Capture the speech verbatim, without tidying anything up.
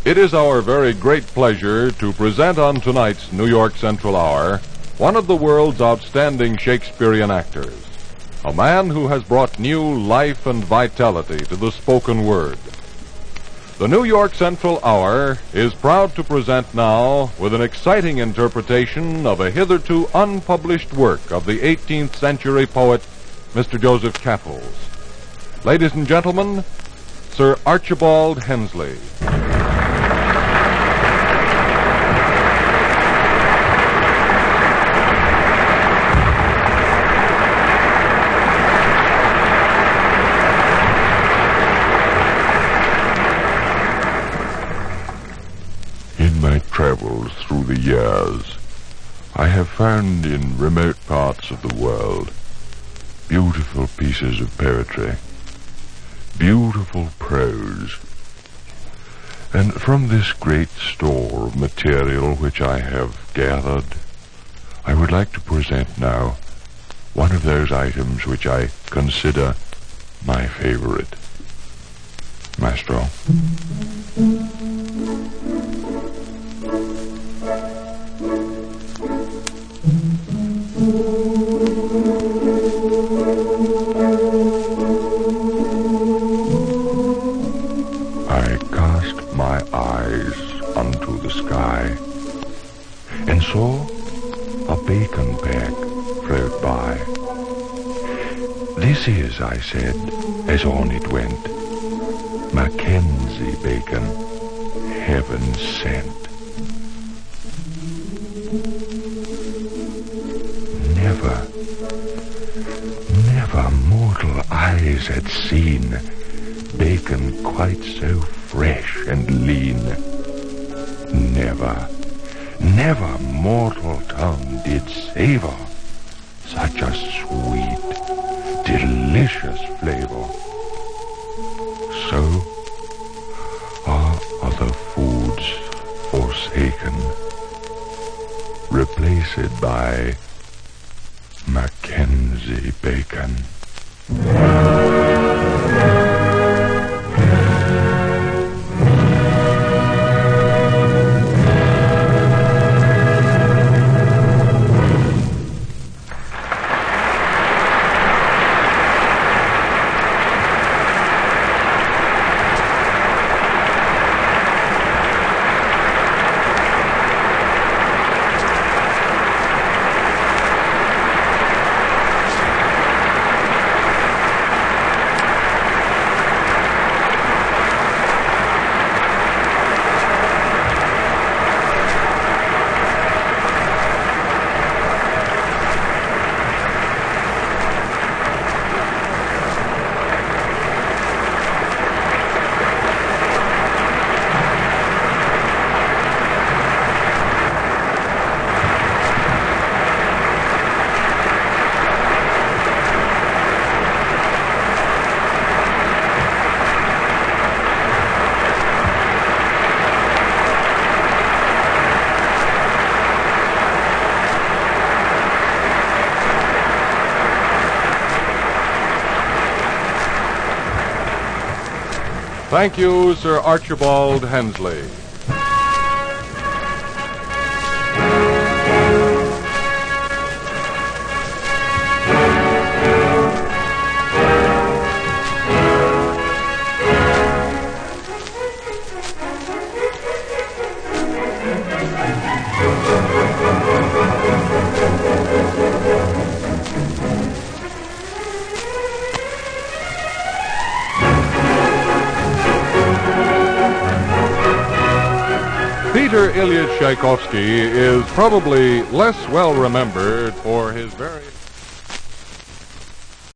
It is our very great pleasure to present on tonight's New York Central Hour one of the world's outstanding Shakespearean actors, a man who has brought new life and vitality to the spoken word. The New York Central Hour is proud to present now with an exciting interpretation of a hitherto unpublished work of the eighteenth century poet, Mister Joseph Cattles. Ladies and gentlemen, Sir Archibald Hensley. In my travels through the years, I have found in remote parts of the world beautiful pieces of poetry, beautiful prose, and from this great store of material which I have gathered, I would like to present now one of those items which I consider my favorite. Maestro. I cast my eyes unto the sky, and saw a bacon bag float by. This is, I said, as on it went, Mackenzie bacon, heaven sent. Never, never mortal eyes had seen bacon quite so fresh and lean. Never, never mortal tongue did savor such a sweet, delicious flavor. So are other foods forsaken, replaced by Mackenzie bacon. Thank you, Sir Archibald Hensley. Peter Ilyich Tchaikovsky is probably less well remembered for his very